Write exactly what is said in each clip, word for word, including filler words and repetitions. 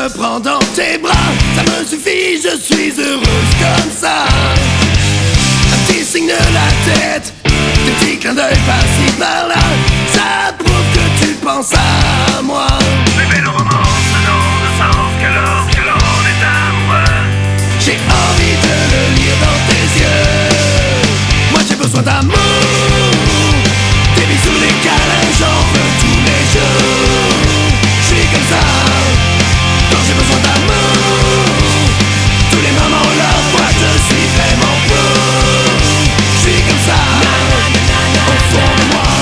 prends dans tes bras, ça me suffit, je suis heureuse comme ça. Un petit signe de la tête, des petits clins d'œil par-ci par-là, ça prouve que tu penses à moi. Bébé, le romance n'ont de sens que lorsque l'on est amoureux. J'ai envie de le lire dans tes yeux. Moi j'ai besoin d'amour, des bisous, des câlins, j'en veux tous les jours. Je suis comme ça, quand j'ai besoin d'amour. Tous les moments là, moi je suis vraiment pour. Je suis comme ça, au fond de moi.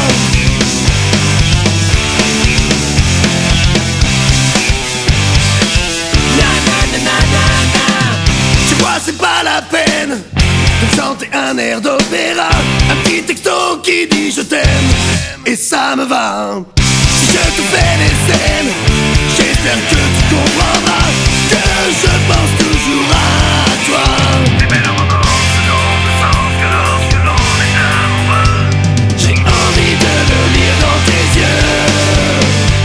Na na na na na na. Tu vois c'est pas la peine de me chanter un air d'opéra, un petit texto qui dit je t'aime, et ça me va. Si je te fais des scènes, j'espère que tu comprendras que je pense toujours à toi. Bébé, le romance n'ont de sens que lorsque l'on est amoureux. J'ai envie de le lire dans tes yeux.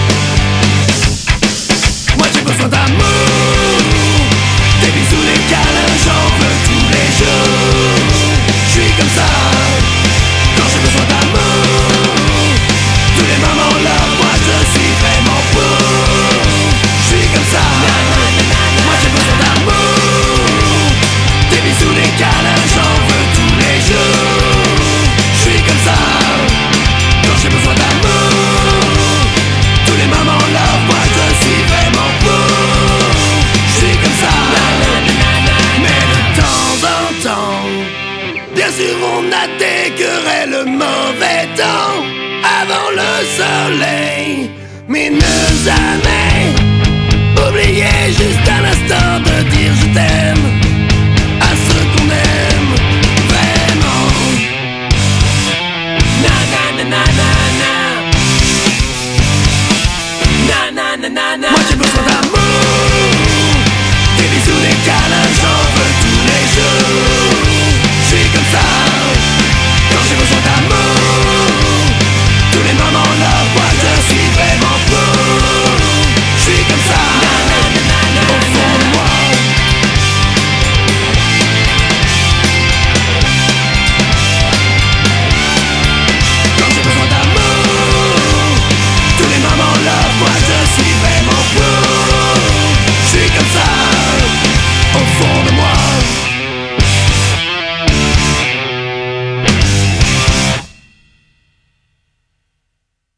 Moi j'ai besoin d'amour, des bisous, des câlins, j'en veux tous les jours. Je suis comme ça, quand j'ai besoin d'amour. Tous les moments là, moi je suis vraiment pour. Je suis comme ça, moi j'ai besoin d'amour. Des bisous, des câlins, j'en veux tous les jours. Je suis comme ça, quand j'ai besoin d'amour. Tous les moments là, moi je suis vraiment pour. Je suis comme ça, mais de temps en temps, bien sûr on a des querelles, le mauvais temps avant le soleil. Mais ne jamais oublier juste un instant de dire je t'aime.